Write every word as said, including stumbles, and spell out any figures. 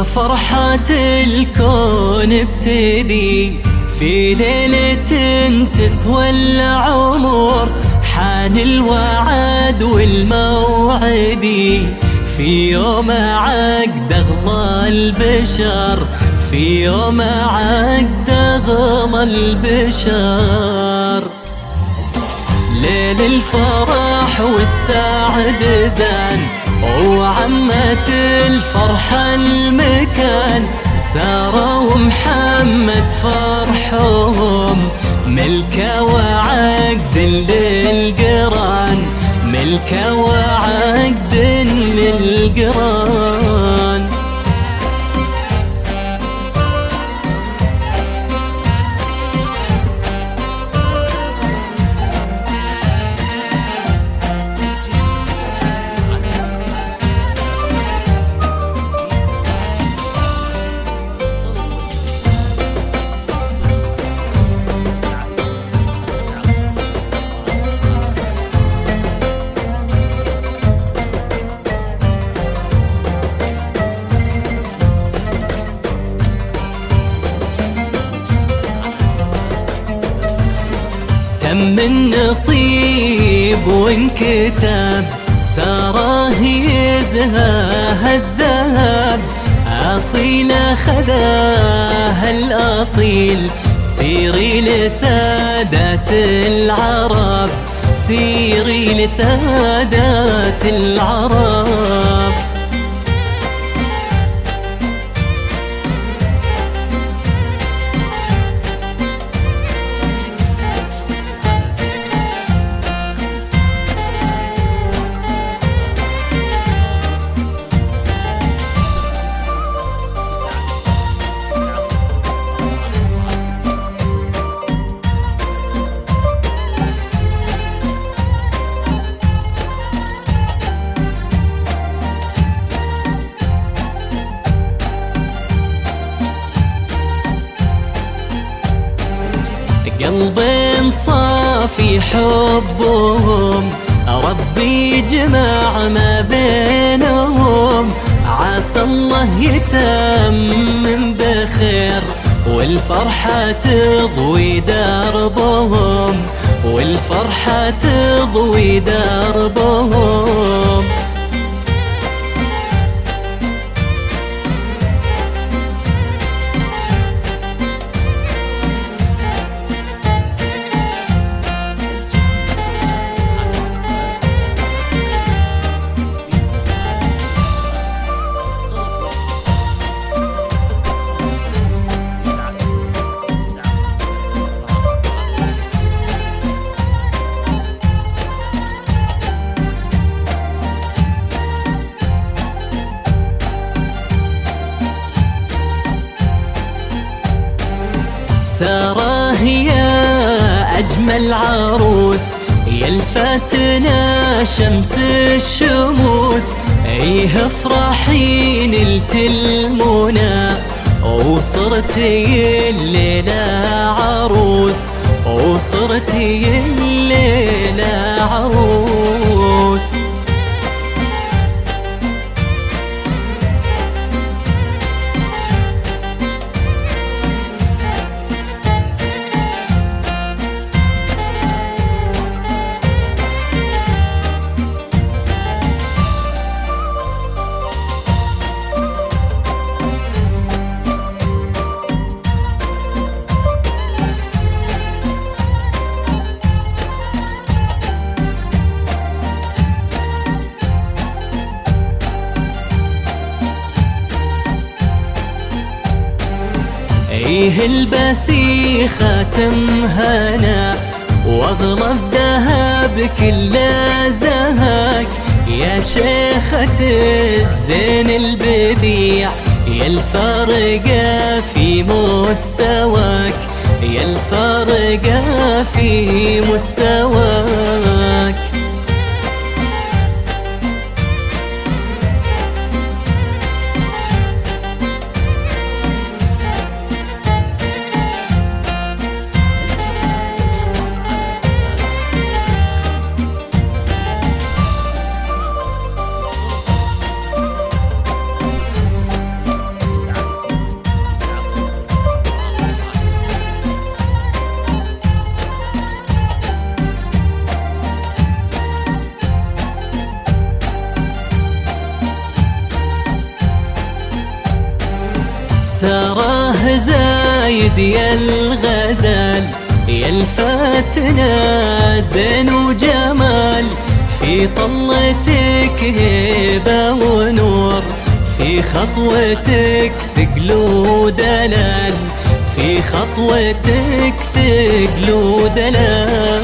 فرحة الكون ابتدي في ليلة تسوى العمر، حان الوعد والموعدي في يوم عقد أغلى البشر، في يوم عقد أغلى البشر. ليل الفرح والسعد زان وعمت الفرحة المكان، سارة ومحمد فرحهم ملكة وعقد للقران، ملكة وعقد للقران. تم النصيب وانكتب، سارة يزهاها الذهب، أصيلة خذاها الأصيل، سيري لسادات العرب، سيري لسادات العرب. قلب صافي حبهم، ربي جمع ما بينهم، عسى الله يتمم بخير والفرحة تضوي دربهم، والفرحة تضوي دربهم. سارة هي أجمل عروس، يلفتنا شمس الشموس، ايه افرحي نلت المنى، وصرتي الليلة عروس، وصرتي الليلة عروس. ايه البسي خاتم هنا، واغلى الذهب كله زهاك، يا شيخة الزين البديع، يا الفارقة في مستواك، يا الفارقة في مستواك. زايد يا الغزال، يا الفاتنا زين وجمال، في طلتك هيبة ونور، في خطوتك ثقل ودلال، في خطوتك ثقل ودلال.